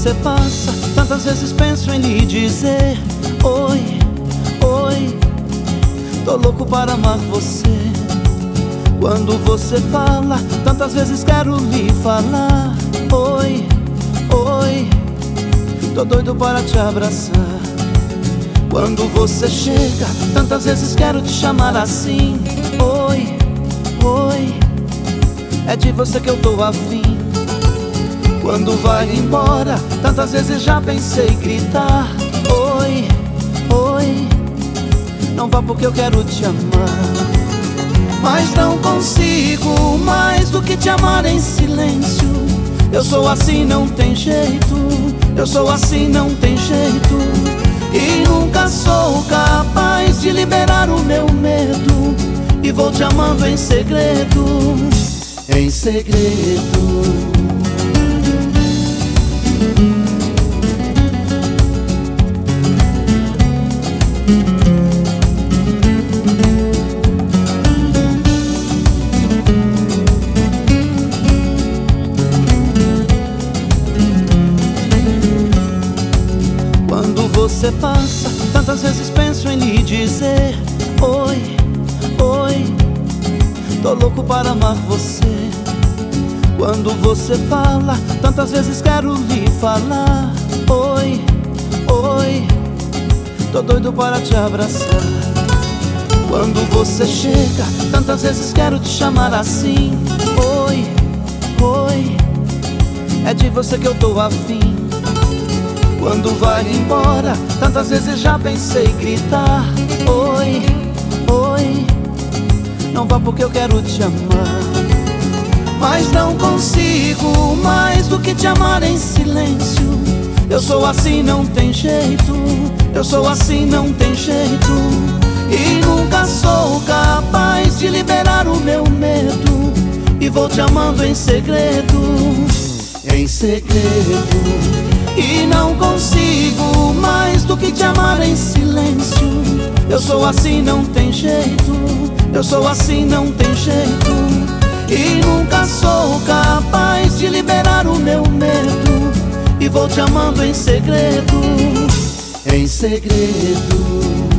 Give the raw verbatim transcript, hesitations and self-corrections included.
você passa, tantas vezes penso em lhe dizer: oi, oi, tô louco para amar você. Quando você fala, tantas vezes quero lhe falar: oi, oi, tô doido para te abraçar. Quando você chega, tantas vezes quero te chamar assim: oi, oi, é de você que eu tô afim. Quando vai embora, tantas vezes já pensei gritar: oi, oi, não vá porque eu quero te amar. Mas não consigo mais do que te amar em silêncio. Eu sou assim, não tem jeito. Eu sou assim, não tem jeito. E nunca sou capaz de liberar o meu medo. E vou te amando em segredo, em segredo. Você passa, tantas vezes penso em lhe dizer: oi, oi, tô louco para amar você. Quando você fala, tantas vezes quero lhe falar: oi, oi, tô doido para te abraçar. Quando você chega, tantas vezes quero te chamar assim: oi, oi, é de você que eu tô afim. Quando vai embora, tantas vezes já pensei gritar: oi, oi, não vá porque eu quero te amar. Mas não consigo mais do que te amar em silêncio. Eu sou assim, não tem jeito. Eu sou assim, não tem jeito. E nunca sou capaz de liberar o meu medo. E vou te amando em segredo, em segredo. E não consigo mais do que te amar em silêncio. Eu sou assim, não tem jeito. Eu sou assim, não tem jeito. E nunca sou capaz de liberar o meu medo. E vou te amando em segredo, em segredo.